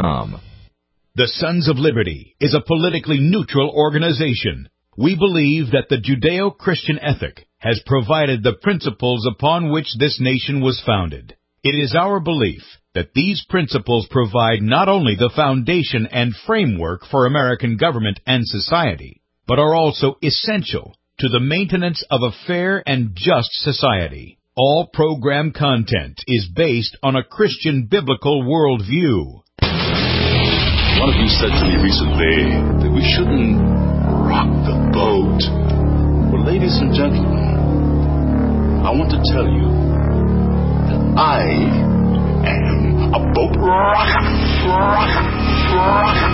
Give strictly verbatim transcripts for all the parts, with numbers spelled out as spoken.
com. The Sons of Liberty is a politically neutral organization. We believe that the Judeo-Christian ethic has provided the principles upon which this nation was founded. It is our belief that these principles provide not only the foundation and framework for American government and society, but are also essential to the maintenance of a fair and just society. All program content is based on a Christian biblical worldview. One of you said to me recently that we shouldn't rock the boat. Well, ladies and gentlemen, I want to tell you that I am a boat rocker, rocker, rocker.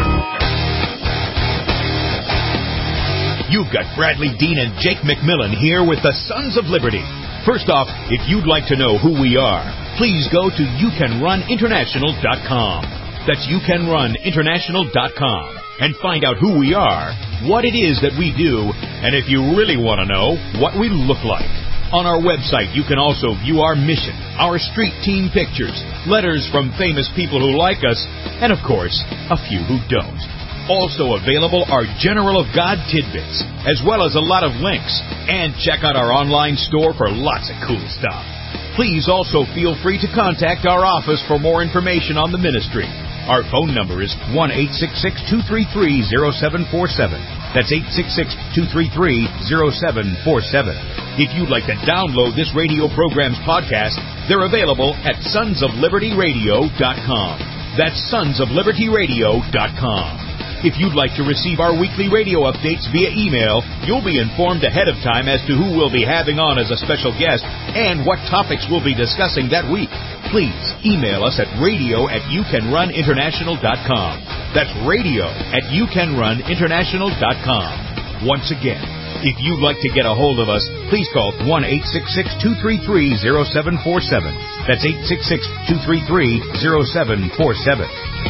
You've got Bradley Dean and Jake McMillan here with the Sons of Liberty. First off, if you'd like to know who we are, please go to you can run international dot com. That's you can run international dot com and find out who we are, what it is that we do, and if you really want to know, what we look like. On our website, you can also view our mission, our street team pictures, letters from famous people who like us, and of course, a few who don't. Also available are General of God tidbits, as well as a lot of links. And check out our online store for lots of cool stuff. Please also feel free to contact our office for more information on the ministry. Our phone number is one eight six six, two three three, zero seven four seven. That's eight six six, two three three, zero seven four seven. If you'd like to download this radio program's podcast, they're available at sons of liberty radio dot com. That's sons of liberty radio dot com. If you'd like to receive our weekly radio updates via email, you'll be informed ahead of time as to who we'll be having on as a special guest and what topics we'll be discussing that week. Please email us at radio at you can run international dot com. That's radio at you can run international dot com. Once again, if you'd like to get a hold of us, please call one eight six six, two three three, zero seven four seven. That's eight six six, two three three, zero seven four seven.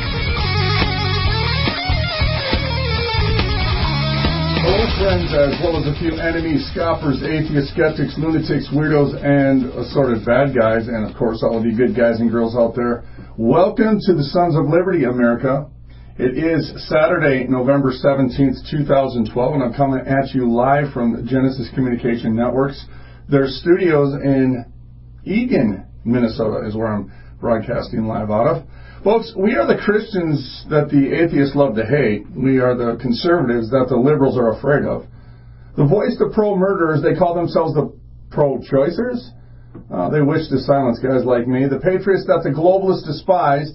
Hello, friends, as well as a few enemies, scoffers, atheists, skeptics, lunatics, weirdos, and assorted bad guys, and of course all of you good guys and girls out there. Welcome to the Sons of Liberty, America. It is Saturday, November seventeenth, two thousand twelve, and I'm coming at you live from Genesis Communication Networks. Their studios in Eagan, Minnesota is where I'm broadcasting live out of. Folks, we are the Christians that the atheists love to hate. We are the conservatives that the liberals are afraid of. The voice of pro-murderers, they call themselves the pro-choicers. Uh, they wish to silence guys like me. The patriots that the globalists despised.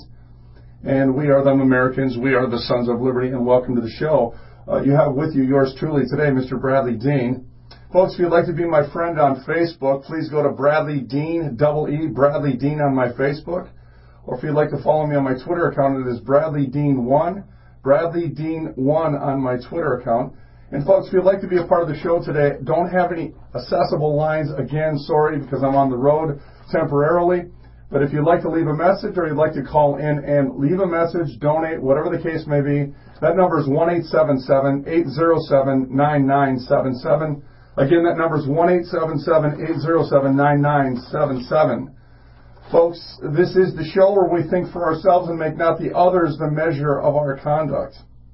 And we are them Americans. We are the Sons of Liberty, and welcome to the show. Uh, you have with you yours truly today, Mister Bradley Dean. Folks, if you'd like to be my friend on Facebook, please go to Bradley Dean, double E, Bradley Dean on my Facebook. Or if you'd like to follow me on my Twitter account, it is Bradley Dean one, Bradley Dean one on my Twitter account. And folks, if you'd like to be a part of the show today, don't have any accessible lines. Again, sorry, because I'm on the road temporarily. But if you'd like to leave a message or you'd like to call in and leave a message, donate, whatever the case may be, that number is one eight seven seven, eight zero seven, nine nine seven seven. Again, that number is one eight seven seven, eight zero seven, nine nine seven seven. Folks, this is the show where we think for ourselves and make not the others the measure of our conduct.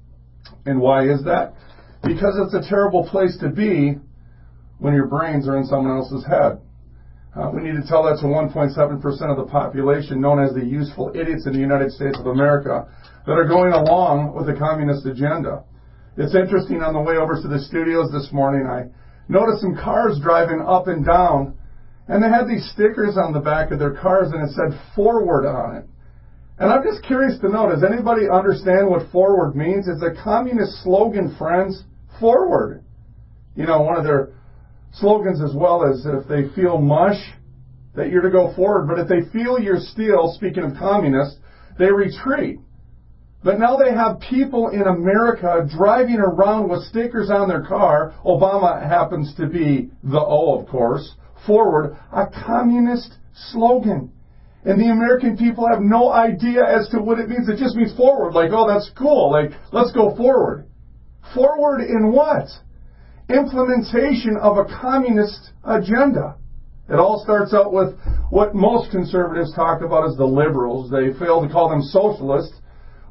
And why is that? Because it's a terrible place to be when your brains are in someone else's head. Uh, we need to tell that to one point seven percent of the population, known as the useful idiots in the United States of America, that are going along with the communist agenda. It's interesting, on the way over to the studios this morning, I noticed some cars driving up and down, and they had these stickers on the back of their cars, and it said forward on it. And I'm just curious to know, does anybody understand what forward means? It's a communist slogan, friends. Forward. You know, one of their slogans as well is if they feel mush, that you're to go forward. But if they feel you're steel, speaking of communists, they retreat. But now they have people in America driving around with stickers on their car. Obama happens to be the O, of course. Forward, a communist slogan. And the American people have no idea as to what it means. It just means forward, like, oh, that's cool, like, let's go forward. Forward in what? Implementation of a communist agenda. It all starts out with what most conservatives talk about as the liberals. They fail to call them socialists.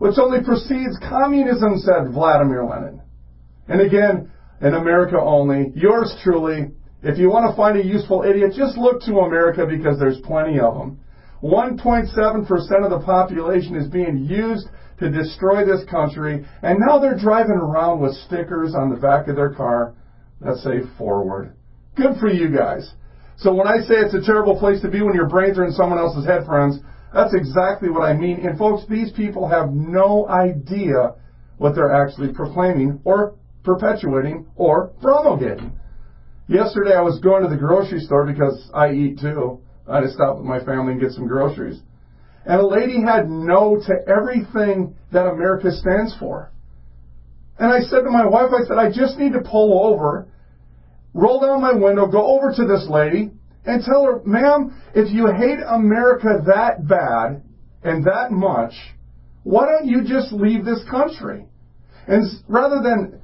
which only precedes communism, said Vladimir Lenin. And again, in America only, yours truly, if you want to find a useful idiot, just look to America because there's plenty of them. one point seven percent of the population is being used to destroy this country, and now they're driving around with stickers on the back of their car that say forward. Good for you guys. So when I say it's a terrible place to be when your brains are in someone else's head, friends, that's exactly what I mean. And folks, these people have no idea what they're actually proclaiming or perpetuating or promulgating. Yesterday I was going to the grocery store because I eat too. I had to stop with my family and get some groceries. And a lady had no to everything that America stands for. And I said to my wife, I said, I just need to pull over, roll down my window, go over to this lady, and tell her, ma'am, if you hate America that bad and that much, why don't you just leave this country? And rather than,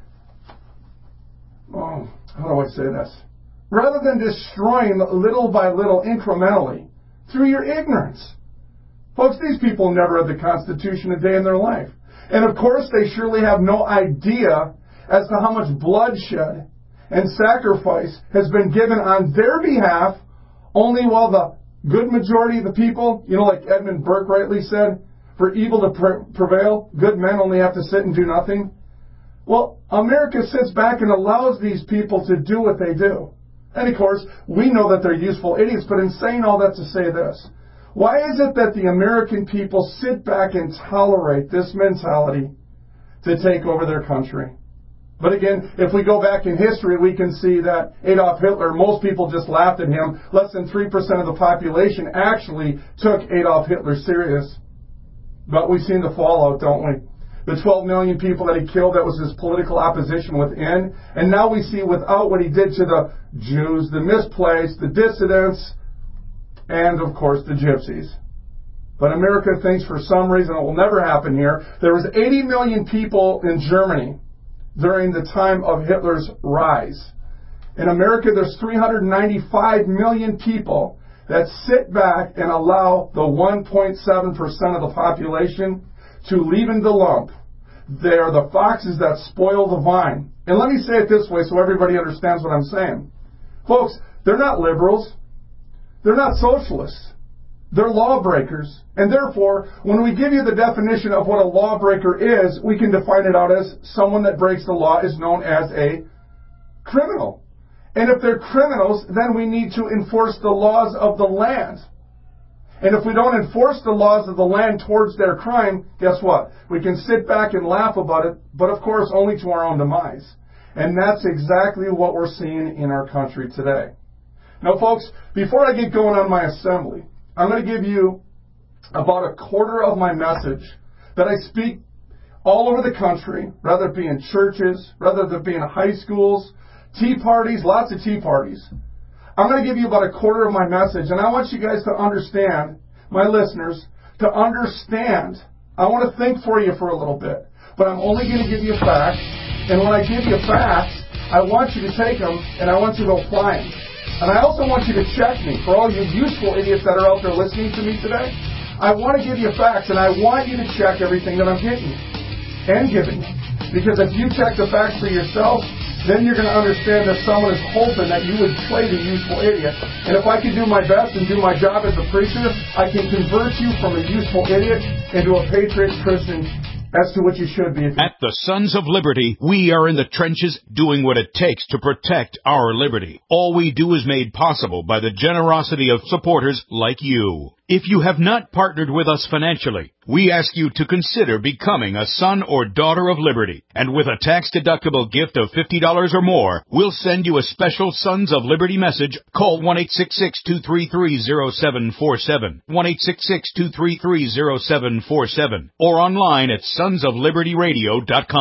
oh, how do I say this? Rather than destroying little by little, incrementally, through your ignorance. Folks, these people never read the Constitution a day in their life. And of course, they surely have no idea as to how much bloodshed and sacrifice has been given on their behalf, only while the good majority of the people, you know, like Edmund Burke rightly said, for evil to pre- prevail, good men only have to sit and do nothing. Well, America sits back and allows these people to do what they do. And of course, we know that they're useful idiots, but in saying all that to say this, why is it that the American people sit back and tolerate this mentality to take over their country? But again, if we go back in history, we can see that Adolf Hitler, most people just laughed at him. Less than three percent of the population actually took Adolf Hitler serious. But we've seen the fallout, don't we? The twelve million people that he killed, that was his political opposition within. And now we see without what he did to the Jews, the misplaced, the dissidents, and of course the gypsies. But America thinks for some reason it will never happen here. There was eighty million people in Germany during the time of Hitler's rise. In America, there's three hundred ninety-five million people that sit back and allow the one point seven percent of the population to leave in the lump. They are the foxes that spoil the vine. And let me say it this way so everybody understands what I'm saying. Folks, they're not liberals. They're not socialists. They're lawbreakers. And therefore, when we give you the definition of what a lawbreaker is, we can define it out as someone that breaks the law is known as a criminal. And if they're criminals, then we need to enforce the laws of the land. And if we don't enforce the laws of the land towards their crime, guess what? We can sit back and laugh about it, but of course only to our own demise. And that's exactly what we're seeing in our country today. Now, folks, before I get going on my assembly, I'm going to give you about a quarter of my message that I speak all over the country, whether it be in churches, whether it be in high schools, tea parties, lots of tea parties. I'm going to give you about a quarter of my message, and I want you guys to understand, my listeners, to understand. I want to think for you for a little bit, but I'm only going to give you facts, and when I give you facts, I want you to take them, and I want you to apply them. And I also want you to check me. For all you useful idiots that are out there listening to me today, I want to give you facts, and I want you to check everything that I'm hitting you and giving you. Because if you check the facts for yourself, then you're going to understand that someone is hoping that you would play the useful idiot. And if I can do my best and do my job as a preacher, I can convert you from a useful idiot into a patriot Christian as to what you should be. At the Sons of Liberty, we are in the trenches doing what it takes to protect our liberty. All we do is made possible by the generosity of supporters like you. If you have not partnered with us financially, we ask you to consider becoming a son or daughter of liberty. And with a tax-deductible gift of fifty dollars or more, we'll send you a special Sons of Liberty message. Call one eight six six, two three three, zero seven four seven, one eight six six, two three three, zero seven four seven, or online at sons of liberty radio dot com.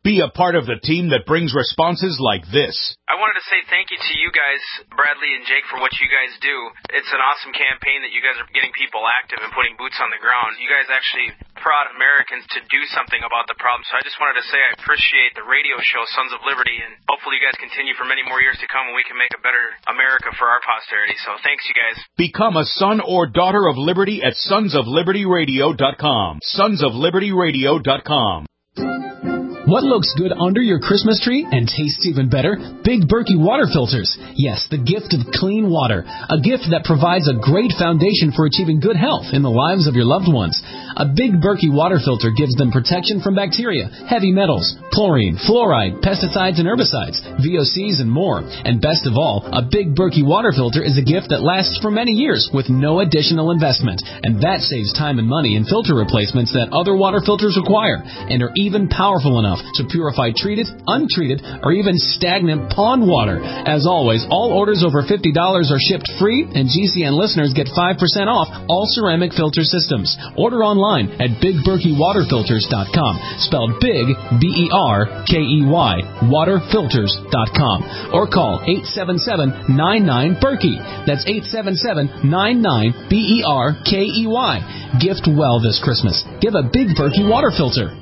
Be a part of the team that brings responses like this. I wanted to say thank you to you guys, Bradley and Jake, for what you guys do. It's an awesome campaign that you guys are getting people active and putting boots on the ground. You guys actually prod Americans to do something about the problem. So I just wanted to say I appreciate the radio show, Sons of Liberty, and hopefully you guys continue for many more years to come and we can make a better America for our posterity. So thanks, you guys. Become a son or daughter of liberty at sons of liberty radio dot com. sons of liberty radio dot com. What looks good under your Christmas tree and tastes even better? Big Berkey water filters. Yes, the gift of clean water. A gift that provides a great foundation for achieving good health in the lives of your loved ones. A Big Berkey water filter gives them protection from bacteria, heavy metals, chlorine, fluoride, pesticides and herbicides, V O Cs and more. And best of all, a Big Berkey water filter is a gift that lasts for many years with no additional investment. And that saves time and money in filter replacements that other water filters require and are even powerful enough to purify treated, untreated, or even stagnant pond water. As always, all orders over fifty dollars are shipped free, and G C N listeners get five percent off all ceramic filter systems. Order online at big berkey water filters dot com, spelled big, B E R K E Y, water filters dot com, or call eight seven seven, nine nine, Berkey. That's eight seven seven, nine nine, B E R K E Y. Gift well this Christmas. Give a Big Berkey water filter.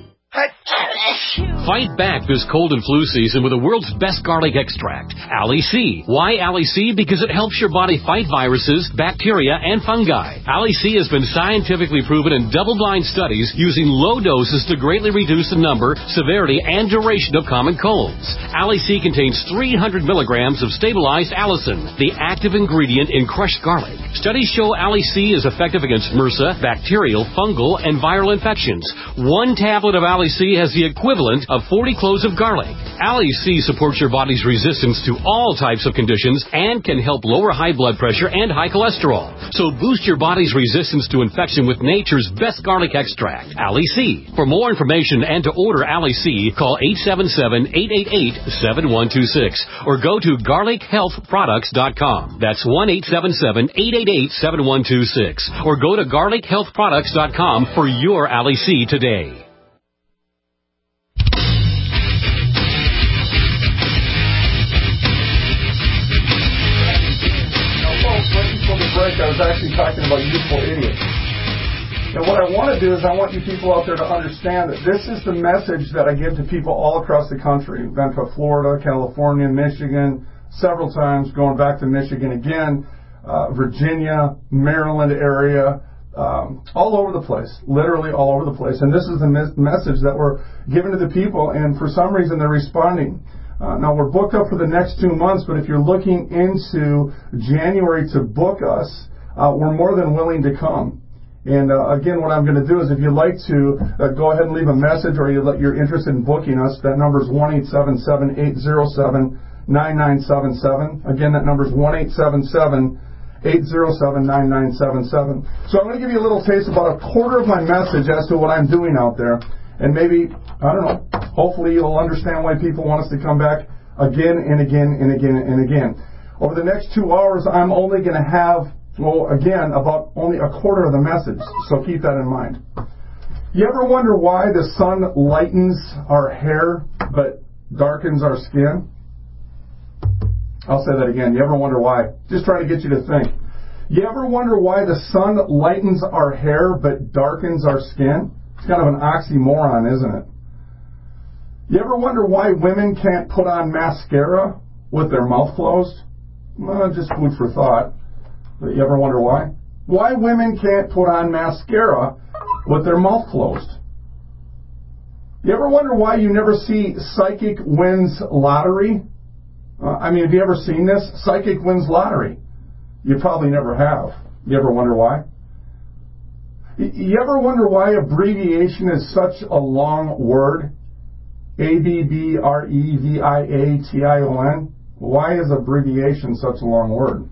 Fight back this cold and flu season with the world's best garlic extract, Ali-C. Why Ali-C? Because it helps your body fight viruses, bacteria, and fungi. Ali-C has been scientifically proven in double-blind studies using low doses to greatly reduce the number, severity, and duration of common colds. Ali-C contains three hundred milligrams of stabilized allicin, the active ingredient in crushed garlic. Studies show Ali-C is effective against MRSA, bacterial, fungal, and viral infections. One tablet of Ali-C has the equivalent of forty cloves of garlic. Ali-C supports your body's resistance to all types of conditions and can help lower high blood pressure and high cholesterol. So boost your body's resistance to infection with nature's best garlic extract, Ali-C. For more information and to order Ali-C, call eight seven seven, eight eight eight, seven one two six or go to garlic health products dot com. That's one eight seven seven, eight eight eight, seven one two six or go to garlic health products dot com for your Ali-C today. I was actually talking about youthful idiots. And what I want to do is I want you people out there to understand that this is the message that I give to people all across the country. I've been to Florida, California, Michigan, several times, going back to Michigan again, uh, Virginia, Maryland area, um, all over the place, literally all over the place. And this is the mes- message that we're giving to the people, and for some reason they're responding. Uh, now, we're booked up for the next two months, but if you're looking into January to book us, uh, we're more than willing to come. And uh, again, what I'm going to do is if you'd like to, uh, go ahead and leave a message or you let, you're interested in booking us, that number is one eight seven seven, eight zero seven, nine nine seven seven. Again, that number is one eight seven seven, eight zero seven, nine nine seven seven. So I'm going to give you a little taste, about a quarter of my message as to what I'm doing out there. And maybe, I don't know, hopefully you'll understand why people want us to come back again and again and again and again. Over the next two hours, I'm only going to have, well, again, about only a quarter of the message. So keep that in mind. You ever wonder why the sun lightens our hair but darkens our skin? I'll say that again. You ever wonder why? Just trying to get you to think. You ever wonder why the sun lightens our hair but darkens our skin? It's kind of an oxymoron, isn't it? You ever wonder why women can't put on mascara with their mouth closed? Well, just food for thought. But you ever wonder why? Why women can't put on mascara with their mouth closed? You ever wonder why you never see Psychic Wins Lottery? Uh, I mean, have you ever seen this? Psychic Wins Lottery. You probably never have. You ever wonder why? You ever wonder why abbreviation is such a long word? A B B R E V I A T I O N. Why is abbreviation such a long word?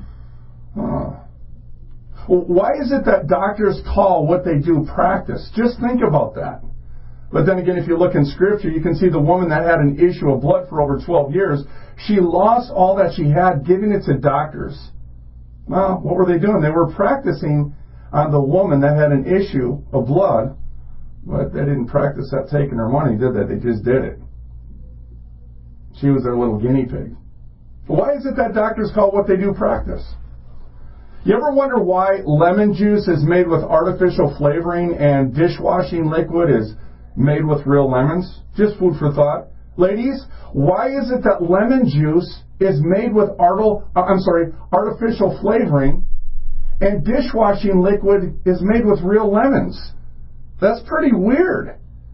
Uh, well, why is it that doctors call what they do practice? Just think about that. But then again, if you look in Scripture, you can see the woman that had an issue of blood for over twelve years, she lost all that she had, giving it to doctors. Well, what were they doing? They were practicing on the woman that had an issue of blood But they didn't practice that taking her money, did they? They just did it. She was their little guinea pig. Why is it that doctors call what they do practice? You ever wonder why lemon juice is made with artificial flavoring and dishwashing liquid is made with real lemons? Just food for thought. Ladies, why is it that lemon juice is made with artil, I'm sorry, artificial flavoring and dishwashing liquid is made with real lemons? That's pretty weird.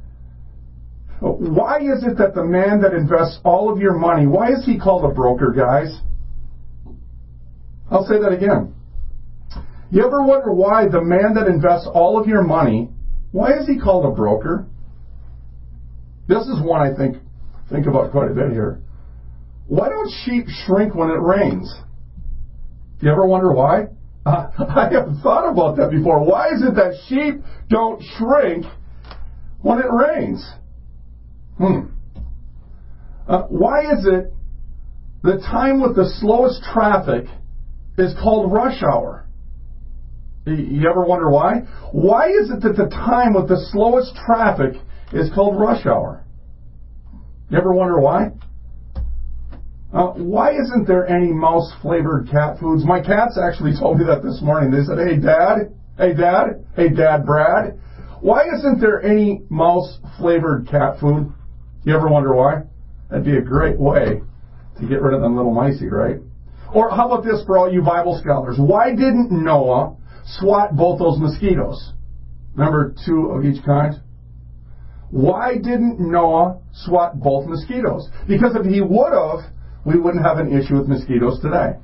Why is it that the man that invests all of your money, why is he called a broker, guys? I'll say that again. You ever wonder why the man that invests all of your money, why is he called a broker? This is one I think think about quite a bit here. Why don't sheep shrink when it rains? You ever wonder why? Uh, I have thought about that before. Why is it that sheep don't shrink when it rains? Hmm. Uh, why is it the time with the slowest traffic is called rush hour? You ever wonder why? Why is it that the time with the slowest traffic is called rush hour? You ever wonder why? Uh, why isn't there any mouse-flavored cat foods? My cats actually told me that this morning. They said, hey, Dad, hey, Dad, hey, Dad, Brad, why isn't there any mouse-flavored cat food? You ever wonder why? That'd be a great way to get rid of them little micey, right? Or how about this for all you Bible scholars? Why didn't Noah swat both those mosquitoes? Remember, two of each kind? Why didn't Noah swat both mosquitoes? Because if he would have, we wouldn't have an issue with mosquitoes today.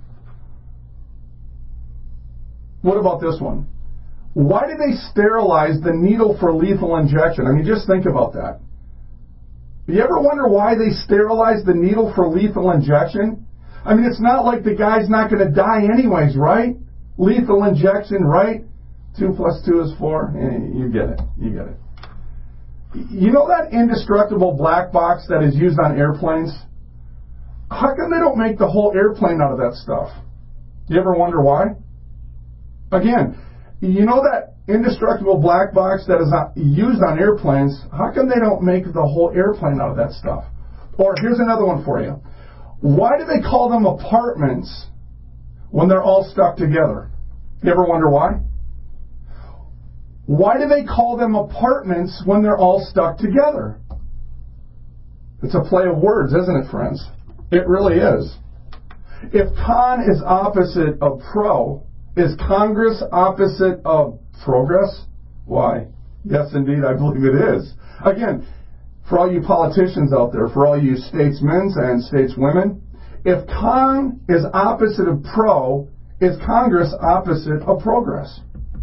What about this one? Why did they sterilize the needle for lethal injection? I mean, just think about that. You ever wonder why they sterilized the needle for lethal injection? I mean, it's not like the guy's not going to die anyways, right? Lethal injection, right? Two plus two is four. Eh, you get it. You get it. You know that indestructible black box that is used on airplanes? How come they don't make the whole airplane out of that stuff? You ever wonder why? Again, you know that indestructible black box that is used on airplanes, how come they don't make the whole airplane out of that stuff? Or here's another one for you. Why do they call them apartments when they're all stuck together? You ever wonder why? Why do they call them apartments when they're all stuck together? It's a play of words, isn't it, friends? It really is. If con is opposite of pro, is Congress opposite of progress? Why, yes, indeed, I believe it is. Again, for all you politicians out there, for all you statesmen and stateswomen, if con is opposite of pro, is Congress opposite of progress?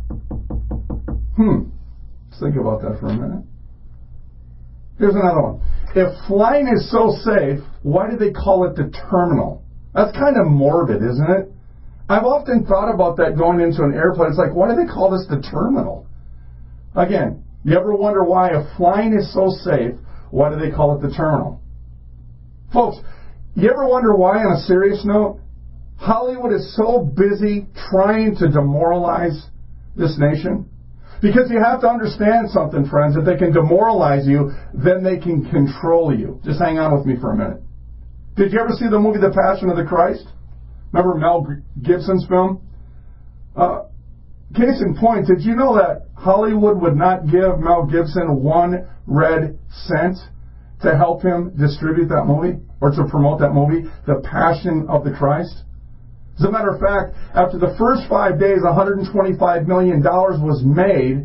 Hmm. Let's think about that for a minute. Here's another one. If flying is so safe, why do they call it the terminal? That's kind of morbid, isn't it? I've often thought about that going into an airplane. It's like, why do they call this the terminal? Again, you ever wonder why if flying is so safe, why do they call it the terminal? Folks, you ever wonder why, on a serious note, Hollywood is so busy trying to demoralize this nation? Because you have to understand something, friends. If they can demoralize you, then they can control you. Just hang on with me for a minute. Did you ever see the movie The Passion of the Christ? Remember Mel Gibson's film? Uh, case in point, did you know that Hollywood would not give Mel Gibson one red cent to help him distribute that movie or to promote that movie, The Passion of the Christ? As a matter of fact, after the first five days, one hundred twenty-five million dollars was made.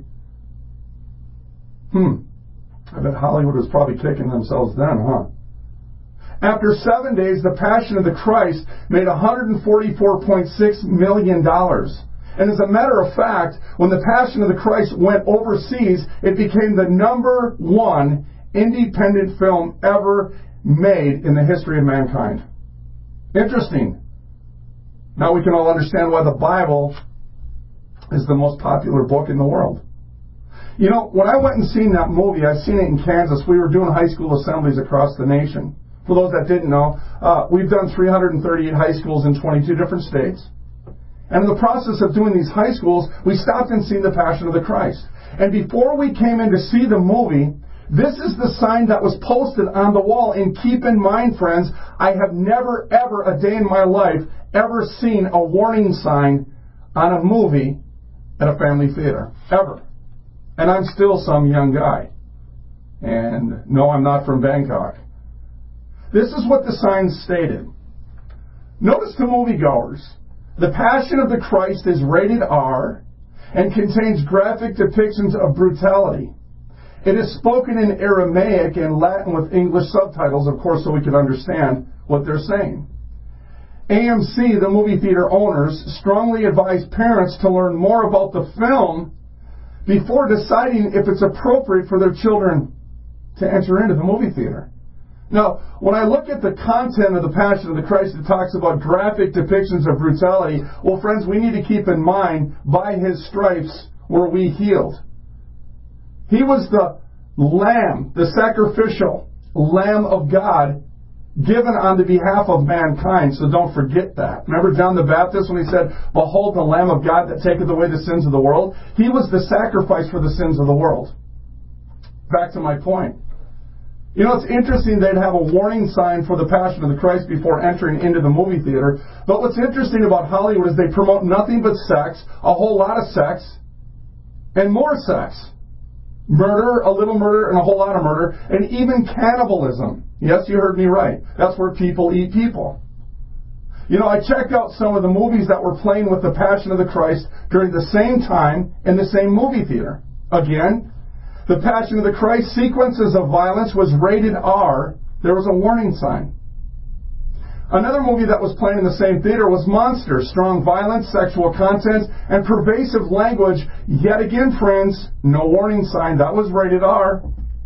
Hmm. I bet Hollywood was probably kicking themselves then, huh? After seven days, The Passion of the Christ made one hundred forty-four point six million dollars. And as a matter of fact, when The Passion of the Christ went overseas, it became the number one independent film ever made in the history of mankind. Interesting. Now we can all understand why the Bible is the most popular book in the world. You know, when I went and seen that movie, I've seen it in Kansas. We were doing high school assemblies across the nation. For those that didn't know, uh, we've done three hundred thirty-eight high schools in twenty-two different states. And in the process of doing these high schools, we stopped and seen the Passion of the Christ. And before we came in to see the movie, this is the sign that was posted on the wall. And keep in mind, friends, I have never, ever, a day in my life, ever seen a warning sign on a movie at a family theater. Ever. And I'm still some young guy. And no, I'm not from Bangkok. This is what the sign stated. Notice to moviegoers, the Passion of the Christ is rated R and contains graphic depictions of brutality. It is spoken in Aramaic and Latin with English subtitles, of course, so we can understand what they're saying. A M C, the movie theater owners, strongly advise parents to learn more about the film before deciding if it's appropriate for their children to enter into the movie theater. Now, when I look at the content of the Passion of the Christ, it talks about graphic depictions of brutality. Well, friends, we need to keep in mind, by His stripes were we healed. He was the Lamb, the sacrificial Lamb of God, given on the behalf of mankind, so don't forget that. Remember John the Baptist when he said, "Behold the Lamb of God that taketh away the sins of the world"? He was the sacrifice for the sins of the world. Back to my point. You know, it's interesting they'd have a warning sign for the Passion of the Christ before entering into the movie theater, but what's interesting about Hollywood is they promote nothing but sex, a whole lot of sex, and more sex. Murder, a little murder, and a whole lot of murder, and even cannibalism. Yes, you heard me right. That's where people eat people. You know, I checked out some of the movies that were playing with the Passion of the Christ during the same time in the same movie theater. Again, the Passion of the Christ sequences of violence was rated R. There was a warning sign. Another movie that was playing in the same theater was Monster. Strong violence, sexual content, and pervasive language. Yet again, friends, no warning sign. That was rated R.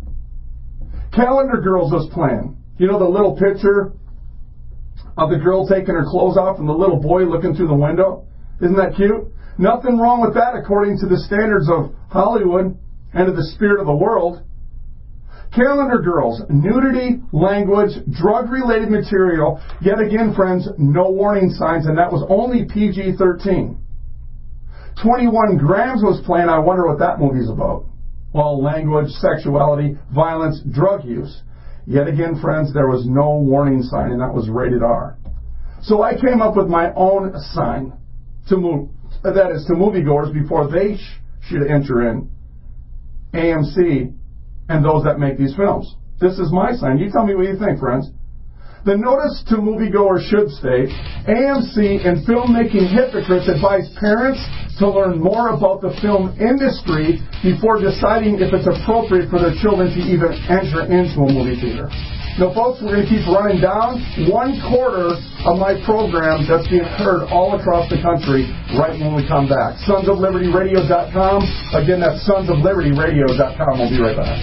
Calendar Girls was playing. You know the little picture of the girl taking her clothes off and the little boy looking through the window? Isn't that cute? Nothing wrong with that according to the standards of Hollywood and of the spirit of the world. Calendar Girls, nudity, language, drug-related material. Yet again, friends, no warning signs, and that was only P G thirteen. twenty-one grams was playing. I wonder what that movie's about. Well, language, sexuality, violence, drug use. Yet again, friends, there was no warning sign, and that was rated R. So I came up with my own sign to move, that is, to moviegoers before they sh- should enter in. A M C and those that make these films. This is my sign. You tell me what you think, friends. The notice to moviegoers should state, A M C and filmmaking hypocrites advise parents to learn more about the film industry before deciding if it's appropriate for their children to even enter into a movie theater. Now, folks, we're going to keep running down one quarter of my program that's being heard all across the country right when we come back. sons of liberty radio dot com. Again, that's sons of liberty radio dot com. We'll be right back.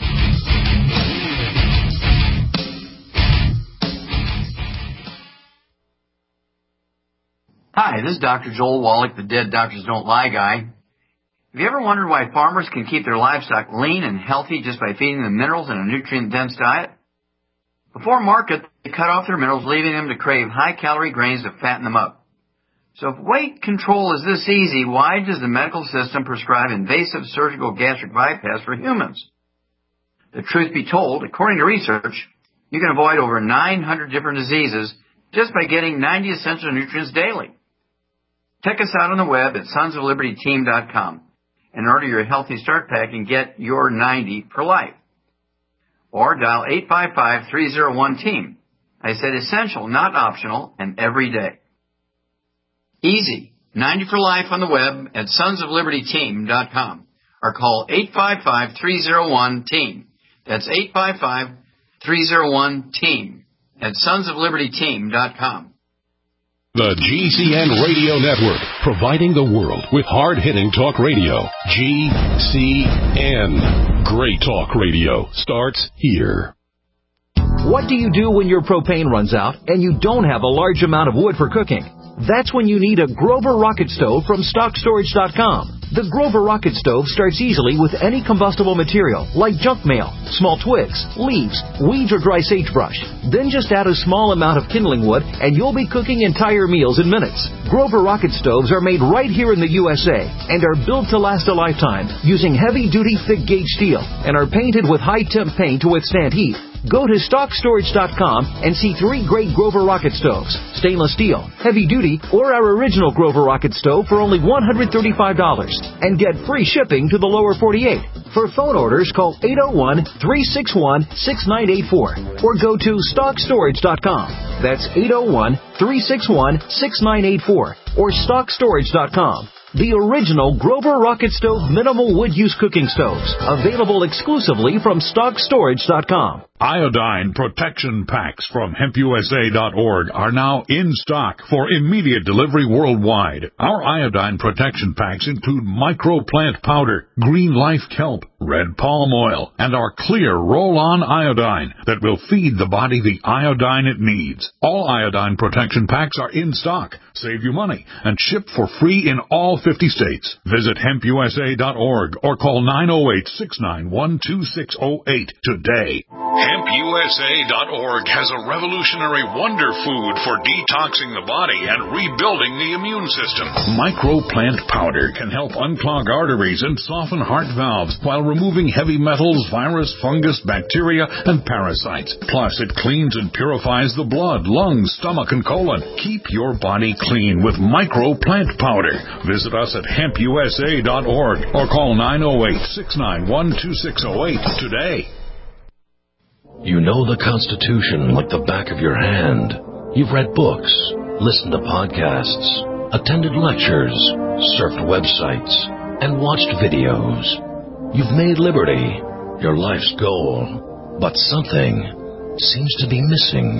Hi, this is Doctor Joel Wallach, the Dead Doctors Don't Lie guy. Have you ever wondered why farmers can keep their livestock lean and healthy just by feeding them minerals in a nutrient-dense diet? Before market, they cut off their minerals, leaving them to crave high-calorie grains to fatten them up. So if weight control is this easy, why does the medical system prescribe invasive surgical gastric bypass for humans? The truth be told, according to research, you can avoid over nine hundred different diseases just by getting ninety essential nutrients daily. Check us out on the web at sons of liberty team dot com and order your Healthy Start Pack and get your ninety for life. Or dial eight five five, three oh one, team. I said essential, not optional, and every day. Easy. ninety for life on the web at sons of liberty team dot com. Or call eight five five, three oh one, team. That's eight five five, three oh one, team at sons of liberty team dot com. The G C N Radio Network, providing the world with hard-hitting talk radio. G C N. Great talk radio starts here. What do you do when your propane runs out and you don't have a large amount of wood for cooking? That's when you need a Grover rocket stove from stock storage dot com. The Grover Rocket Stove starts easily with any combustible material, like junk mail, small twigs, leaves, weeds, or dry sagebrush. Then just add a small amount of kindling wood, and you'll be cooking entire meals in minutes. Grover Rocket Stoves are made right here in the U S A and are built to last a lifetime using heavy-duty thick-gauge steel and are painted with high-temp paint to withstand heat. Go to stock storage dot com and see three great Grover Rocket Stoves, stainless steel, heavy duty, or our original Grover Rocket Stove for only one hundred thirty-five dollars and get free shipping to the lower forty-eight. For phone orders, call eight oh one, three six one, six nine eight four or go to stock storage dot com. That's eight oh one, three six one, six nine eight four or stock storage dot com. The original Grover Rocket Stove minimal wood use cooking stoves, available exclusively from stock storage dot com. Iodine protection packs from hemp U S A dot org are now in stock for immediate delivery worldwide. Our iodine protection packs include microplant powder, green life kelp, red palm oil, and our clear roll-on iodine that will feed the body the iodine it needs. All iodine protection packs are in stock, save you money, and ship for free in all fifty states. Visit hemp U S A dot org or call nine oh eight, six nine one, two six oh eight today. hemp U S A dot org has a revolutionary wonder food for detoxing the body and rebuilding the immune system. Microplant powder can help unclog arteries and soften heart valves while removing heavy metals, virus, fungus, bacteria, and parasites. Plus, it cleans and purifies the blood, lungs, stomach, and colon. Keep your body clean with Microplant powder. Visit us at hemp U S A dot org or call nine oh eight, six nine one, two six oh eight today. You know the Constitution like the back of your hand. You've read books, listened to podcasts, attended lectures, surfed websites, and watched videos. You've made liberty your life's goal, but something seems to be missing.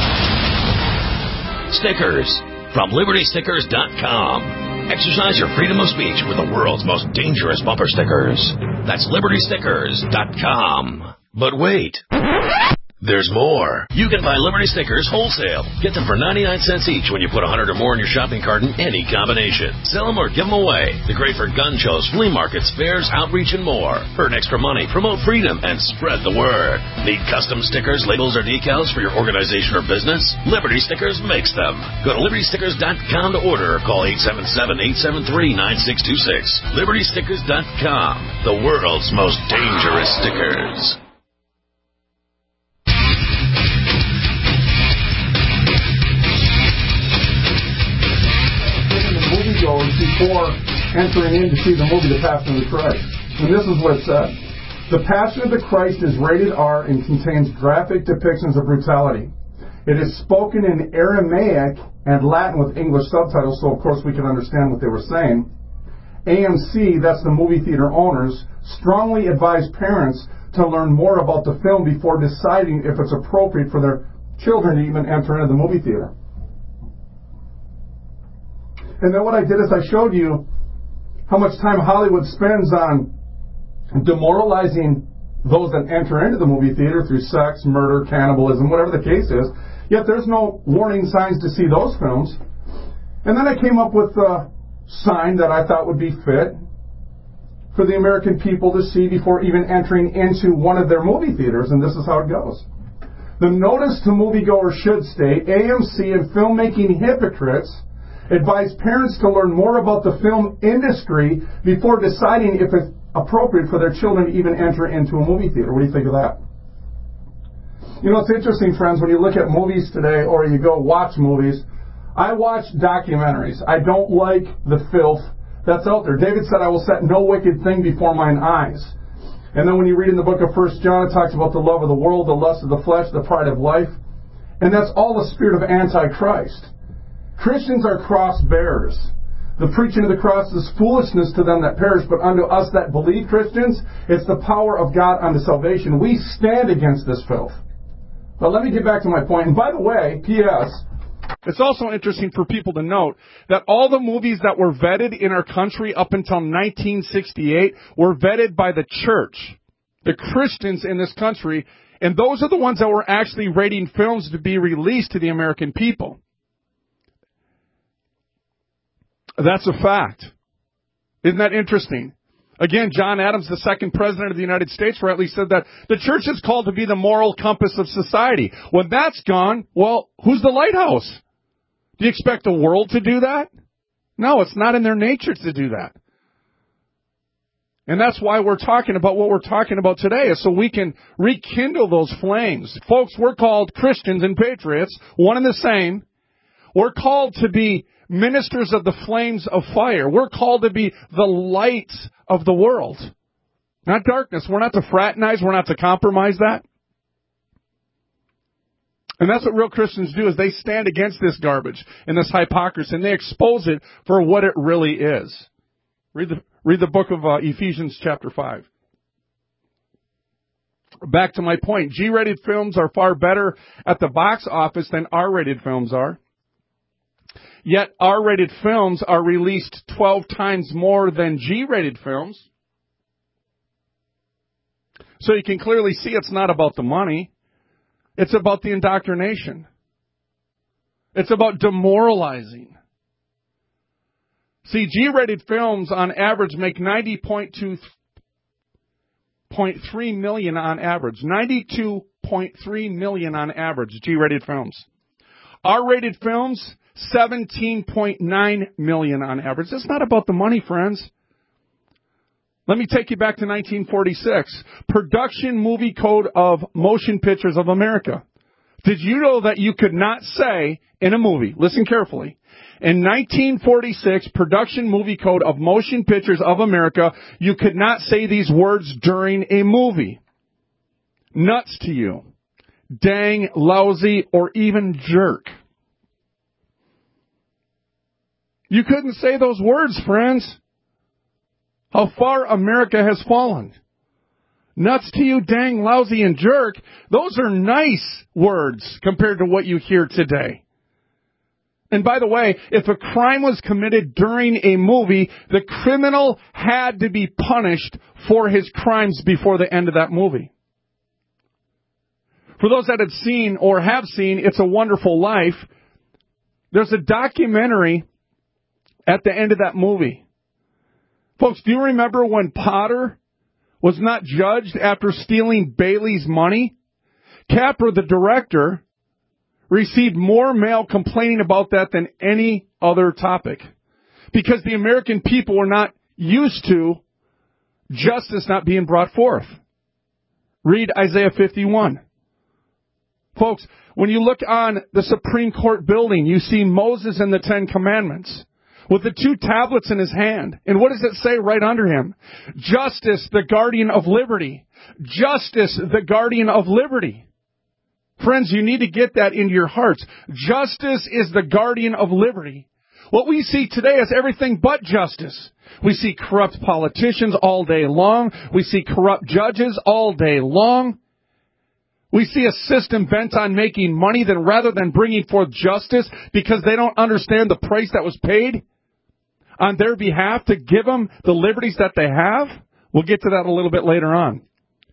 Stickers from liberty stickers dot com. Exercise your freedom of speech with the world's most dangerous bumper stickers. That's liberty stickers dot com. But wait, there's more. You can buy Liberty stickers wholesale. Get them for ninety-nine cents each when you put one hundred or more in your shopping cart in any combination. Sell them or give them away. They're great for gun shows, flea markets, fairs, outreach, and more. Earn extra money, promote freedom, and spread the word. Need custom stickers, labels, or decals for your organization or business? Liberty Stickers makes them. Go to liberty stickers dot com to order or call eight seven seven, eight seven three, nine six two six. liberty stickers dot com, the world's most dangerous stickers. Before entering in to see the movie The Passion of the Christ. And this is what it said. The Passion of the Christ is rated R and contains graphic depictions of brutality. It is spoken in Aramaic and Latin with English subtitles, so of course we can understand what they were saying. A M C, that's the movie theater owners, strongly advise parents to learn more about the film before deciding if it's appropriate for their children to even enter into the movie theater. And then what I did is I showed you how much time Hollywood spends on demoralizing those that enter into the movie theater through sex, murder, cannibalism, whatever the case is. Yet there's no warning signs to see those films. And then I came up with a sign that I thought would be fit for the American people to see before even entering into one of their movie theaters, and this is how it goes. The notice to moviegoers should state, A M C and filmmaking hypocrites advise parents to learn more about the film industry before deciding if it's appropriate for their children to even enter into a movie theater. What do you think of that? You know, it's interesting, friends, when you look at movies today or you go watch movies, I watch documentaries. I don't like the filth that's out there. David said, I will set no wicked thing before mine eyes. And then when you read in the book of First John, it talks about the love of the world, the lust of the flesh, the pride of life. And that's all the spirit of Antichrist. Christians are cross bearers. The preaching of the cross is foolishness to them that perish, but unto us that believe, Christians, it's the power of God unto salvation. We stand against this filth. But let me get back to my point. And by the way, P S, it's also interesting for people to note that all the movies that were vetted in our country up until nineteen sixty-eight were vetted by the church, the Christians in this country, and those are the ones that were actually rating films to be released to the American people. That's a fact. Isn't that interesting? Again, John Adams, the second president of the United States, rightly said that the church is called to be the moral compass of society. When that's gone, well, who's the lighthouse? Do you expect the world to do that? No, it's not in their nature to do that. And that's why we're talking about what we're talking about today, is so we can rekindle those flames. Folks, we're called Christians and patriots, one and the same. We're called to be ministers of the flames of fire. We're called to be the light of the world, not darkness. We're not to fraternize. We're not to compromise that. And that's what real Christians do, is they stand against this garbage and this hypocrisy, and they expose it for what it really is. Read the, read the book of uh, Ephesians chapter five. Back to my point, G-rated films are far better at the box office than R-rated films are. Yet R-rated films are released twelve times more than G-rated films. So you can clearly see it's not about the money. It's about the indoctrination. It's about demoralizing. See, G-rated films on average make ninety point three million on average. ninety-two point three million on average, G-rated films. R-rated films, seventeen point nine million on average. It's not about the money, friends. Let me take you back to nineteen forty-six. Production Movie Code of Motion Pictures of America. Did you know that you could not say in a movie, listen carefully, in nineteen forty-six, Production Movie Code of Motion Pictures of America, you could not say these words during a movie. Nuts to you. Dang, lousy, or even jerk. You couldn't say those words, friends. How far America has fallen. Nuts to you, dang, lousy, and jerk. Those are nice words compared to what you hear today. And by the way, if a crime was committed during a movie, the criminal had to be punished for his crimes before the end of that movie. For those that have seen or have seen It's a Wonderful Life, there's a documentary at the end of that movie. Folks, do you remember when Potter was not judged after stealing Bailey's money? Capra, the director, received more mail complaining about that than any other topic. Because the American people were not used to justice not being brought forth. Read Isaiah fifty-one. Folks, when you look on the Supreme Court building, you see Moses and the Ten Commandments with the two tablets in his hand. And what does it say right under him? Justice, the guardian of liberty. Justice, the guardian of liberty. Friends, you need to get that into your hearts. Justice is the guardian of liberty. What we see today is everything but justice. We see corrupt politicians all day long. We see corrupt judges all day long. We see a system bent on making money than rather than bringing forth justice because they don't understand the price that was paid on their behalf to give them the liberties that they have. We'll get to that a little bit later on.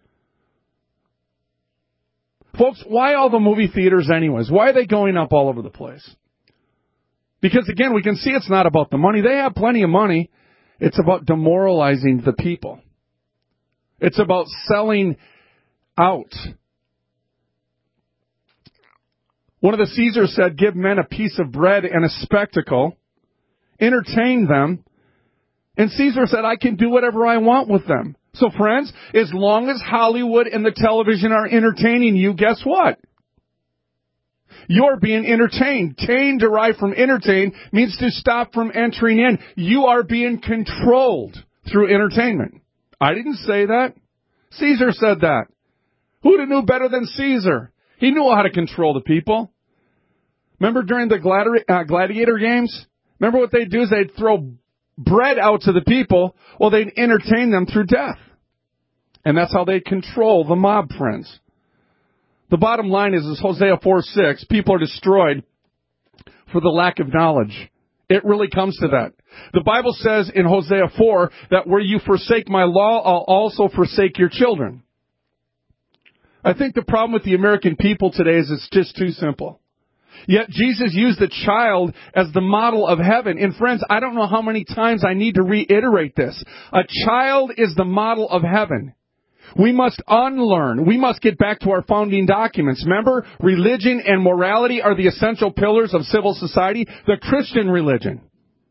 Folks, why all the movie theaters anyways? Why are they going up all over the place? Because again, we can see it's not about the money. They have plenty of money. It's about demoralizing the people. It's about selling out. One of the Caesars said, give men a piece of bread and a spectacle, entertain them, and Caesar said, I can do whatever I want with them. So friends, as long as Hollywood and the television are entertaining you, guess what? You're being entertained. Tain, derived from entertain, means to stop from entering in. You are being controlled through entertainment. I didn't say that. Caesar said that. Who'd have knew better than Caesar? He knew how to control the people. Remember during the gladi- uh, gladiator games? Remember what they'd do is they'd throw bread out to the people while they'd entertain them through death. And that's how they'd control the mob, friends. The bottom line is, is Hosea four six, people are destroyed for the lack of knowledge. It really comes to that. The Bible says in Hosea four that where you forsake my law, I'll also forsake your children. I think the problem with the American people today is it's just too simple. Yet Jesus used the child as the model of heaven. And friends, I don't know how many times I need to reiterate this. A child is the model of heaven. We must unlearn. We must get back to our founding documents. Remember, religion and morality are the essential pillars of civil society. The Christian religion.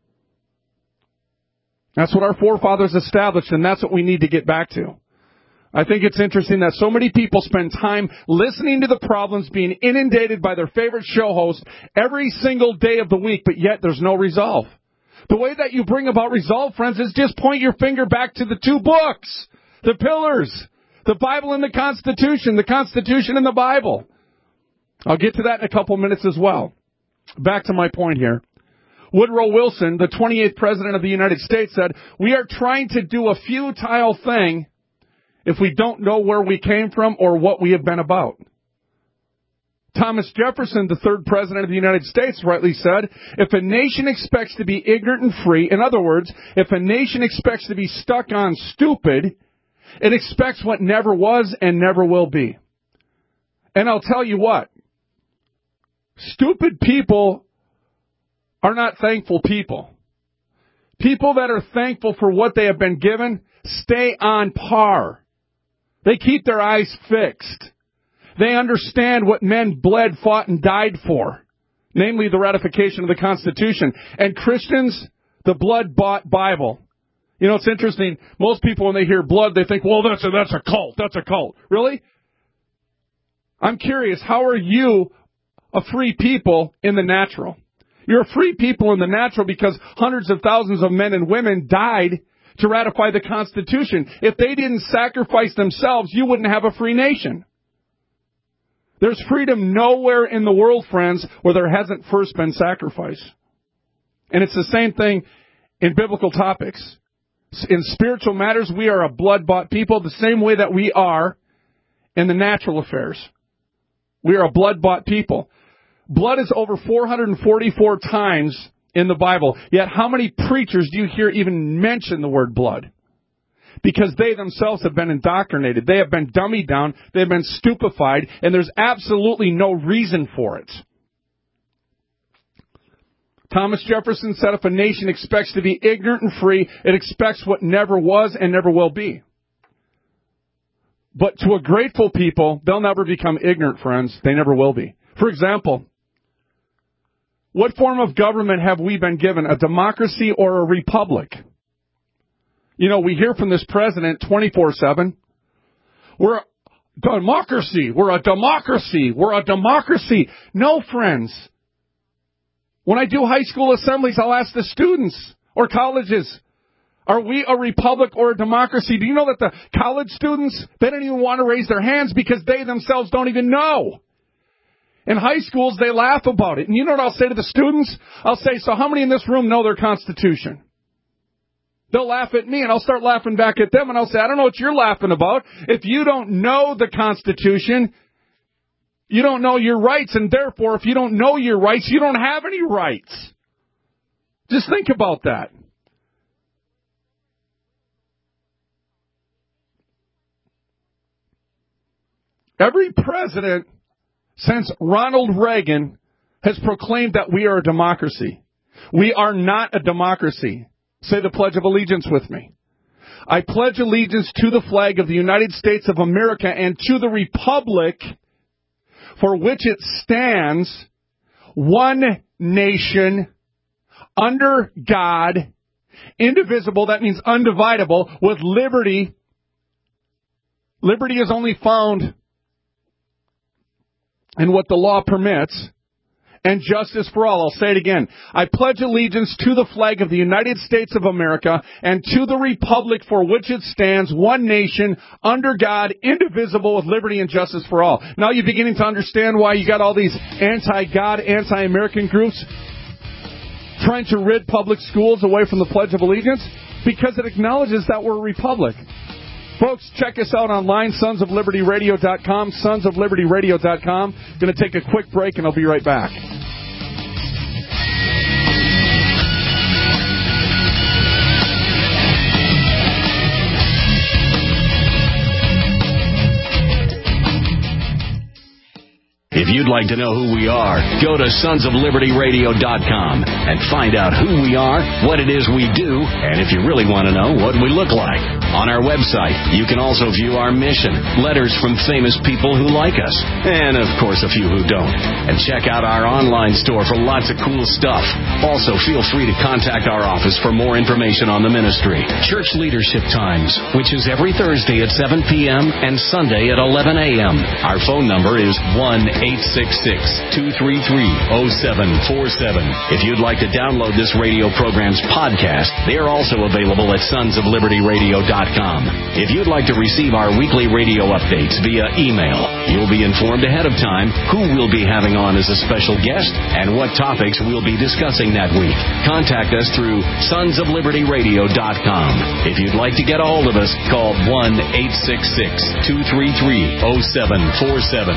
That's what our forefathers established, and that's what we need to get back to. I think it's interesting that so many people spend time listening to the problems, being inundated by their favorite show host every single day of the week, but yet there's no resolve. The way that you bring about resolve, friends, is just point your finger back to the two books, the pillars, the Bible and the Constitution, the Constitution and the Bible. I'll get to that in a couple minutes as well. Back to my point here. Woodrow Wilson, the twenty-eighth President of the United States, said, "We are trying to do a futile thing if we don't know where we came from or what we have been about." Thomas Jefferson, the third President of the United States, rightly said, "If a nation expects to be ignorant and free," in other words, if a nation expects to be stuck on stupid, it expects what never was and never will be. And I'll tell you what, stupid people are not thankful people. People that are thankful for what they have been given stay on par. They keep their eyes fixed. They understand what men bled, fought, and died for, namely the ratification of the Constitution. And Christians, the blood-bought Bible. You know, it's interesting. Most people, when they hear blood, they think, well, that's a, that's a cult. That's a cult. Really? I'm curious, how are you a free people in the natural? You're a free people in the natural because hundreds of thousands of men and women died to ratify the Constitution. If they didn't sacrifice themselves, you wouldn't have a free nation. There's freedom nowhere in the world, friends, where there hasn't first been sacrifice. And it's the same thing in biblical topics. In spiritual matters, we are a blood-bought people the same way that we are in the natural affairs. We are a blood-bought people. Blood is over four hundred forty-four times in the Bible. Yet how many preachers do you hear even mention the word blood? Because they themselves have been indoctrinated. They have been dummied down. They have been stupefied. And there's absolutely no reason for it. Thomas Jefferson said if a nation expects to be ignorant and free, it expects what never was and never will be. But to a grateful people, they'll never become ignorant, friends. They never will be. For example, what form of government have we been given, a democracy or a republic? You know, we hear from this president twenty-four seven. We're a democracy. We're a democracy. We're a democracy. No, friends. When I do high school assemblies, I'll ask the students or colleges, are we a republic or a democracy? Do you know that the college students, they don't even want to raise their hands because they themselves don't even know. In high schools, they laugh about it. And you know what I'll say to the students? I'll say, so how many in this room know their Constitution? They'll laugh at me, and I'll start laughing back at them, and I'll say, I don't know what you're laughing about. If you don't know the Constitution, you don't know your rights, and therefore, if you don't know your rights, you don't have any rights. Just think about that. Every president since Ronald Reagan has proclaimed that we are a democracy. We are not a democracy. Say the Pledge of Allegiance with me. I pledge allegiance to the flag of the United States of America and to the republic for which it stands, one nation, under God, indivisible, that means undividable, with liberty. Liberty is only found in what the law permits, and justice for all. I'll say it again. I pledge allegiance to the flag of the United States of America and to the republic for which it stands, one nation, under God, indivisible, with liberty and justice for all. Now you're beginning to understand why you got all these anti-God, anti-American groups trying to rid public schools away from the Pledge of Allegiance? Because it acknowledges that we're a republic. Folks, check us out online, sons of liberty radio dot com, sons of liberty radio dot com. Going to take a quick break, and I'll be right back. If you'd like to know who we are, go to sons of liberty radio dot com and find out who we are, what it is we do, and if you really want to know, what we look like. On our website, you can also view our mission, letters from famous people who like us, and of course a few who don't. And check out our online store for lots of cool stuff. Also, feel free to contact our office for more information on the ministry. Church Leadership Times, which is every Thursday at seven p.m. and Sunday at eleven a.m. Our phone number is one eight six six, two three three, zero seven four seven. If you'd like to download this radio program's podcast, they are also available at sons of liberty radio dot com. If you'd like to receive our weekly radio updates via email, you'll be informed ahead of time who we'll be having on as a special guest and what topics we'll be discussing that week. Contact us through sons of liberty radio dot com. If you'd like to get a hold of us, call one eight six six, two three three, zero seven four seven.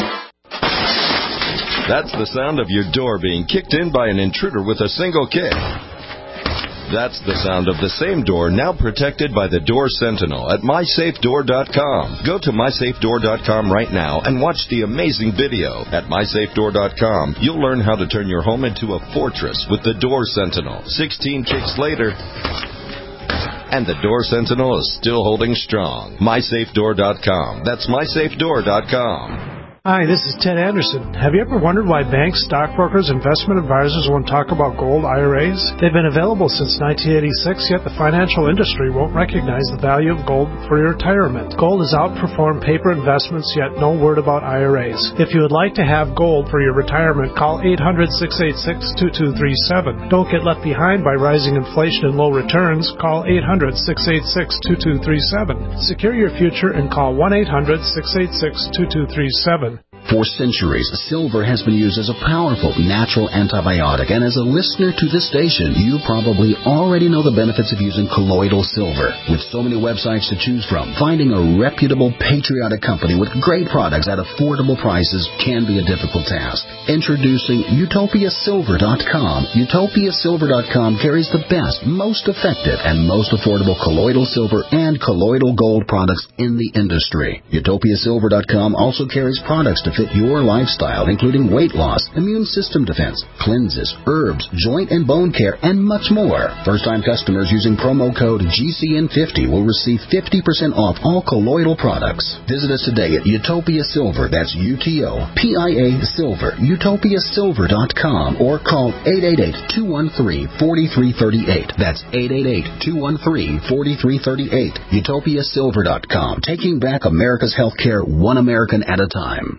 That's the sound of your door being kicked in by an intruder with a single kick. That's the sound of the same door now protected by the Door Sentinel at my safe door dot com. Go to my safe door dot com right now and watch the amazing video. At my safe door dot com, you'll learn how to turn your home into a fortress with the Door Sentinel. sixteen kicks later, and the Door Sentinel is still holding strong. my safe door dot com. That's my safe door dot com. Hi, this is Ted Anderson. Have you ever wondered why banks, stockbrokers, investment advisors won't talk about gold I R As? They've been available since nineteen eighty-six, yet the financial industry won't recognize the value of gold for your retirement. Gold has outperformed paper investments, yet no word about I R As. If you would like to have gold for your retirement, call eight hundred, six eight six, two two three seven. Don't get left behind by rising inflation and low returns. Call eight hundred, six eight six, two two three seven. Secure your future and call one eight hundred, six eight six, two two three seven. For centuries, silver has been used as a powerful natural antibiotic, and as a listener to this station, you probably already know the benefits of using colloidal silver. With so many websites to choose from, finding a reputable, patriotic company with great products at affordable prices can be a difficult task. Introducing Utopia Silver dot com. Utopia Silver dot com carries the best, most effective, and most affordable colloidal silver and colloidal gold products in the industry. Utopia Silver dot com also carries products to fit your lifestyle, including weight loss, immune system defense, cleanses, herbs, joint and bone care, and much more. First-time customers using promo code G C N fifty will receive fifty percent off all colloidal products. Visit us today at Utopia Silver, that's U T O P I A Silver, Utopia Silver dot com, or call eight eight eight, two one three, four three three eight. That's eight eight eight, two one three, four three three eight. Utopia Silver dot com, taking back America's healthcare one American at a time.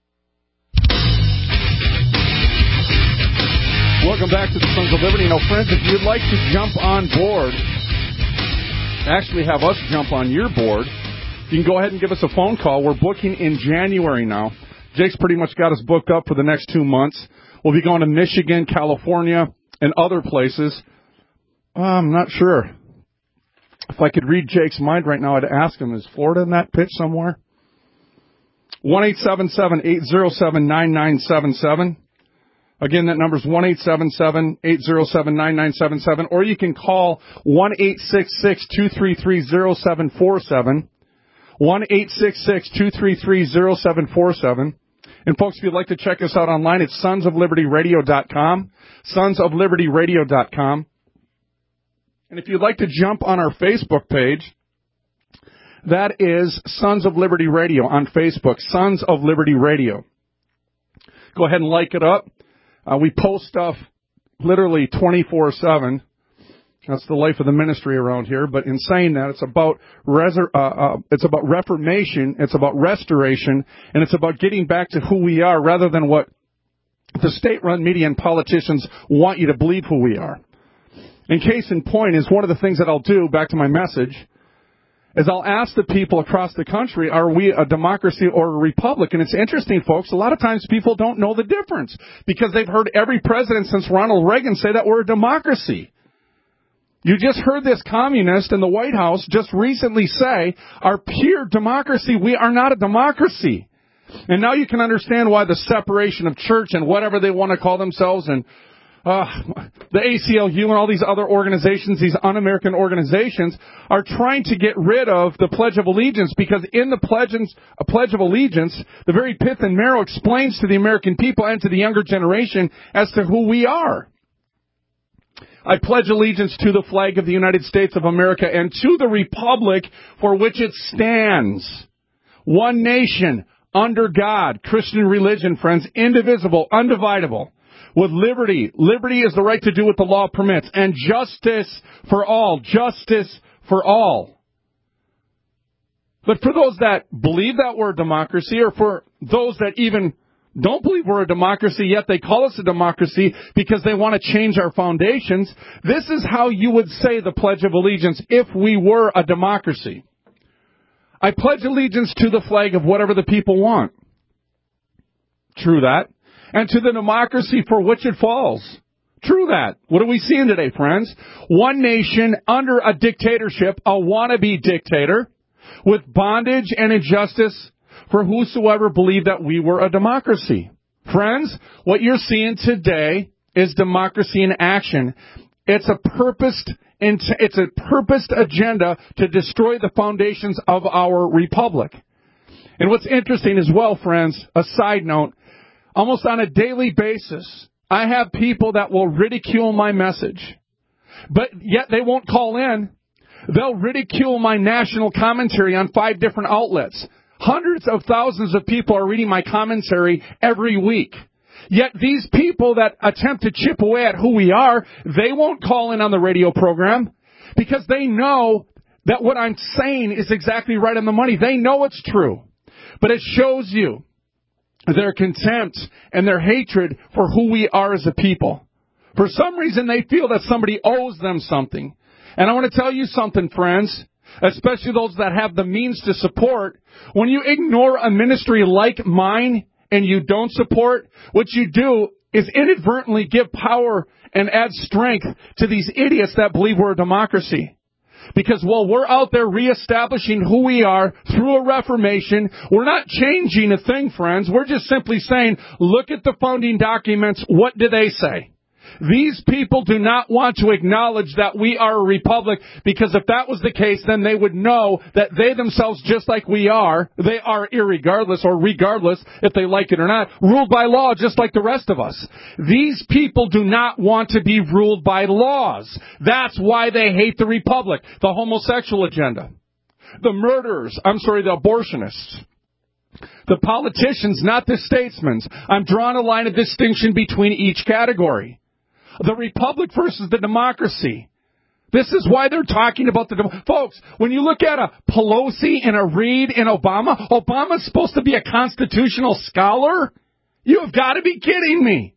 Welcome back to the Sons of Liberty. Now, friends, if you'd like to jump on board, actually have us jump on your board, you can go ahead and give us a phone call. We're booking in January now. Jake's pretty much got us booked up for the next two months. We'll be going to Michigan, California, and other places. Uh, I'm not sure. If I could read Jake's mind right now, I'd ask him, is Florida in that pitch somewhere? one eight seven seven, eight zero seven, nine nine seven seven. Again, that number's one eight seven seven, eight zero seven, nine nine seven seven, or you can call one eight six six, two three three, zero seven four seven, one eight six six, two three three, zero seven four seven. And folks, if you'd like to check us out online, it's sons of liberty radio dot com, sons of liberty radio dot com. And if you'd like to jump on our Facebook page, that is Sons of Liberty Radio on Facebook, Sons of Liberty Radio. Go ahead and like it up. Uh, we post stuff literally twenty-four seven. That's the life of the ministry around here. But in saying that, it's about resur- uh, uh, it's about reformation, it's about restoration, and it's about getting back to who we are rather than what the state-run media and politicians want you to believe who we are. In case in point is one of the things that I'll do, back to my message, is I'll ask the people across the country, are we a democracy or a republic? And it's interesting, folks, a lot of times people don't know the difference because they've heard every president since Ronald Reagan say that we're a democracy. You just heard this communist in the White House just recently say, our pure democracy, we are not a democracy. And now you can understand why the separation of church and whatever they want to call themselves and uh, the A C L U and all these other organizations, these un-American organizations, are trying to get rid of the Pledge of Allegiance, because in the Pledge, a Pledge of Allegiance, the very pith and marrow explains to the American people and to the younger generation as to who we are. I pledge allegiance to the flag of the United States of America and to the republic for which it stands. One nation, under God, Christian religion, friends, indivisible, undividable, with liberty. Liberty is the right to do what the law permits. And justice for all. Justice for all. But for those that believe that we're a democracy, or for those that even don't believe we're a democracy, yet they call us a democracy because they want to change our foundations, this is how you would say the Pledge of Allegiance if we were a democracy. I pledge allegiance to the flag of whatever the people want. True that. And to the democracy for which it falls. True that. What are we seeing today, friends? One nation under a dictatorship, a wannabe dictator, with bondage and injustice for whosoever believed that we were a democracy. Friends, what you're seeing today is democracy in action. It's a purposed, it's a purposed agenda to destroy the foundations of our republic. And what's interesting as well, friends, a side note, almost on a daily basis, I have people that will ridicule my message. But yet they won't call in. They'll ridicule my national commentary on five different outlets. Hundreds of thousands of people are reading my commentary every week. Yet these people that attempt to chip away at who we are, they won't call in on the radio program because they know that what I'm saying is exactly right on the money. They know it's true. But it shows you their contempt and their hatred for who we are as a people. For some reason, they feel that somebody owes them something. And I want to tell you something, friends, especially those that have the means to support. When you ignore a ministry like mine and you don't support, what you do is inadvertently give power and add strength to these idiots that believe we're a democracy. Because while we're out there reestablishing who we are through a reformation, we're not changing a thing, friends. We're just simply saying, look at the founding documents. What do they say? These people do not want to acknowledge that we are a republic, because if that was the case, then they would know that they themselves, just like we are, they are irregardless or regardless, if they like it or not, ruled by law just like the rest of us. These people do not want to be ruled by laws. That's why they hate the republic, the homosexual agenda, the murderers, I'm sorry, the abortionists. The politicians, not the statesmen. I'm drawing a line of distinction between each category. The republic versus the democracy. This is why they're talking about the... Dem- Folks, when you look at a Pelosi and a Reid and Obama, Obama's supposed to be a constitutional scholar? You have got to be kidding me.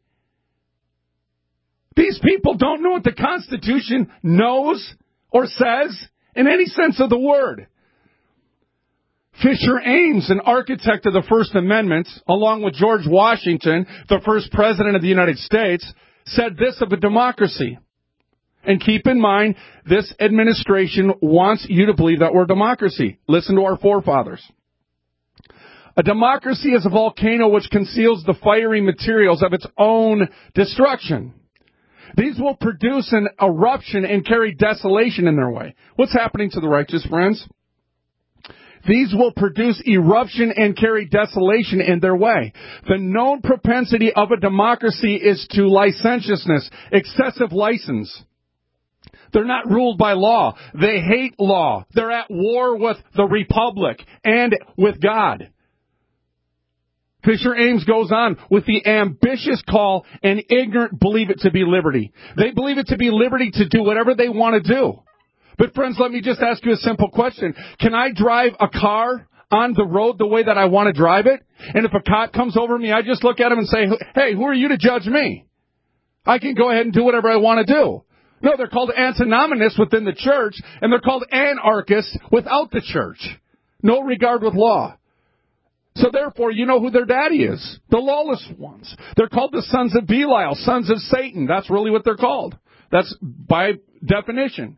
These people don't know what the Constitution knows or says in any sense of the word. Fisher Ames, an architect of the First Amendment, along with George Washington, the first president of the United States, said this of a democracy. And keep in mind, this administration wants you to believe that we're a democracy. Listen to our forefathers. A democracy is a volcano which conceals the fiery materials of its own destruction. These will produce an eruption and carry desolation in their way. What's happening to the righteous, friends? These will produce eruption and carry desolation in their way. The known propensity of a democracy is to licentiousness, excessive license. They're not ruled by law. They hate law. They're at war with the republic and with God. Fisher Ames goes on with the ambitious call, and ignorant believe it to be liberty. They believe it to be liberty to do whatever they want to do. But friends, let me just ask you a simple question. Can I drive a car on the road the way that I want to drive it? And if a cop comes over me, I just look at him and say, hey, who are you to judge me? I can go ahead and do whatever I want to do. No, they're called antinomianists within the church, and they're called anarchists without the church. No regard with law. So therefore, you know who their daddy is. The lawless ones. They're called the sons of Belial, sons of Satan. That's really what they're called. That's by definition.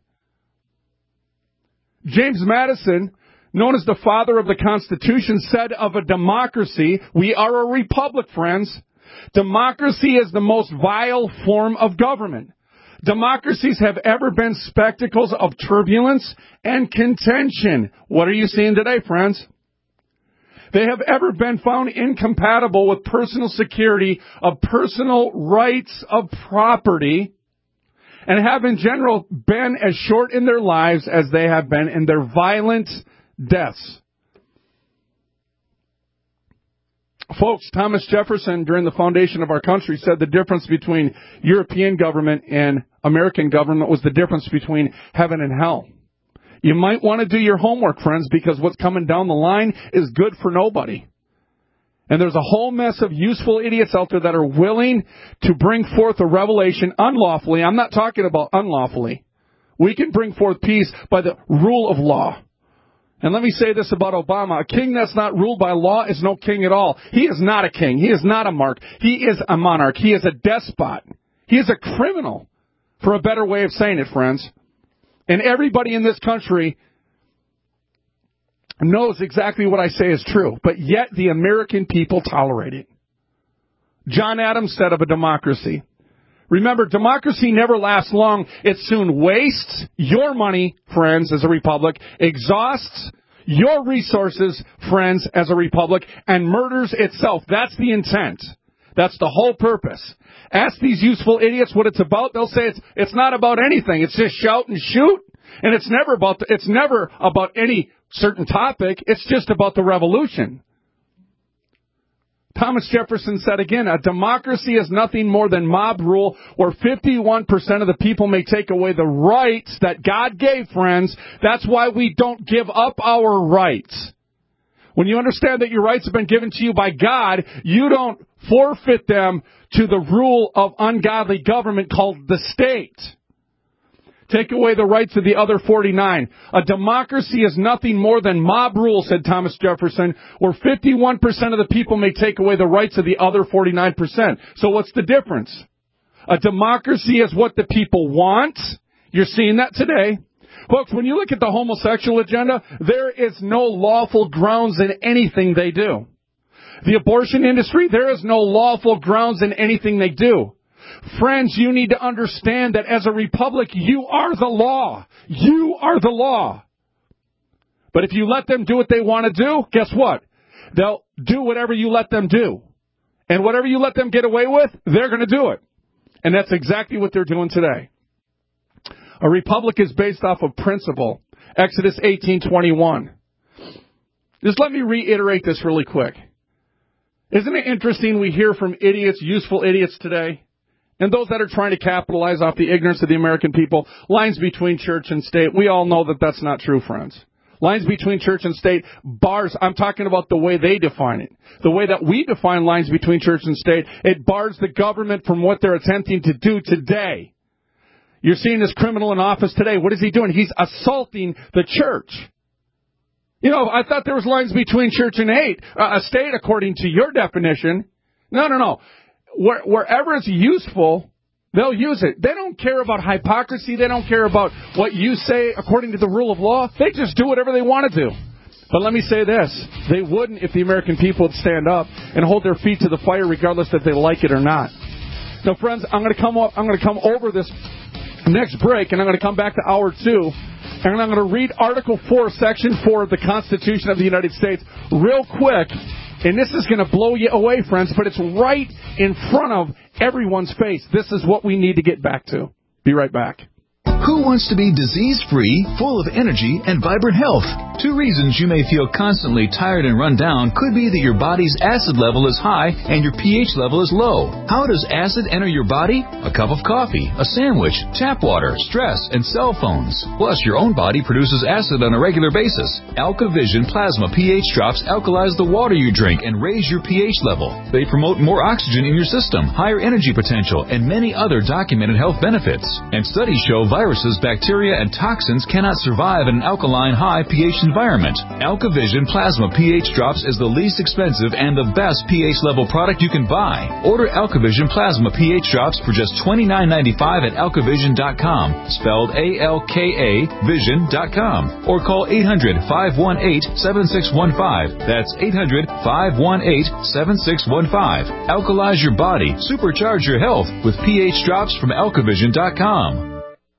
James Madison, known as the father of the Constitution, said of a democracy, we are a republic, friends. Democracy is the most vile form of government. Democracies have ever been spectacles of turbulence and contention. What are you seeing today, friends? They have ever been found incompatible with personal security of personal rights of property, and have in general been as short in their lives as they have been in their violent deaths. Folks, Thomas Jefferson, during the foundation of our country, said the difference between European government and American government was the difference between heaven and hell. You might want to do your homework, friends, because what's coming down the line is good for nobody. And there's a whole mess of useful idiots out there that are willing to bring forth a revelation unlawfully. I'm not talking about unlawfully. We can bring forth peace by the rule of law. And let me say this about Obama. A king that's not ruled by law is no king at all. He is not a king. He is not a monarch. He is a monarch. He is a despot. He is a criminal, for a better way of saying it, friends. And everybody in this country knows exactly what I say is true, but yet the American people tolerate it. John Adams said of a democracy, remember, democracy never lasts long. It soon wastes your money, friends, as a republic, exhausts your resources, friends, as a republic, and murders itself. That's the intent. That's the whole purpose. Ask these useful idiots what it's about. They'll say it's it's not about anything. It's just shout and shoot, and it's never about the, it's never about any certain topic. It's just about the revolution. Thomas Jefferson said again, a democracy is nothing more than mob rule where fifty-one percent of the people may take away the rights that God gave, friends. That's why we don't give up our rights. When you understand that your rights have been given to you by God, you don't forfeit them to the rule of ungodly government called the state. Take away the rights of the other forty-nine. A democracy is nothing more than mob rule, said Thomas Jefferson, where fifty-one percent of the people may take away the rights of the other forty-nine percent. So what's the difference? A democracy is what the people want. You're seeing that today. Folks, when you look at the homosexual agenda, there is no lawful grounds in anything they do. The abortion industry, there is no lawful grounds in anything they do. Friends, you need to understand that as a republic, you are the law. You are the law. But if you let them do what they want to do, guess what? They'll do whatever you let them do. And whatever you let them get away with, they're going to do it. And that's exactly what they're doing today. A republic is based off of principle. Exodus eighteen twenty-one. Just let me reiterate this really quick. Isn't it interesting we hear from idiots, useful idiots today, and those that are trying to capitalize off the ignorance of the American people, lines between church and state. We all know that that's not true, friends. Lines between church and state, bars, I'm talking about the way they define it. The way that we define lines between church and state, it bars the government from what they're attempting to do today. You're seeing this criminal in office today. What is he doing? He's assaulting the church. You know, I thought there was lines between church and state, uh, a state according to your definition. No, no, no. Where, wherever it's useful, they'll use it. They don't care about hypocrisy. They don't care about what you say according to the rule of law. They just do whatever they want to do. But let me say this. They wouldn't if the American people would stand up and hold their feet to the fire regardless if they like it or not. Now, friends, I'm going to come up, I'm going to come over this next break, and I'm going to come back to hour two, and I'm going to read Article four, Section four of the Constitution of the United States real quick, and this is going to blow you away, friends, but it's right in front of everyone's face. This is what we need to get back to. Be right back. Who wants to be disease-free, full of energy, and vibrant health? Two reasons you may feel constantly tired and run down could be that your body's acid level is high and your pH level is low. How does acid enter your body? A cup of coffee, a sandwich, tap water, stress, and cell phones. Plus, your own body produces acid on a regular basis. AlkaVision Plasma pH drops alkalize the water you drink and raise your pH level. They promote more oxygen in your system, higher energy potential, and many other documented health benefits. And studies show viruses, bacteria, and toxins cannot survive at an alkaline high pH environment. AlkaVision Plasma pH Drops is the least expensive and the best pH level product you can buy. Order AlkaVision Plasma pH Drops for just twenty-nine ninety-five at alkavision dot com, spelled A L K A vision dot com, or call eight hundred, five one eight, seven six one five. That's eight hundred, five one eight, seven six one five. Alkalize your body, supercharge your health with pH Drops from alkavision dot com.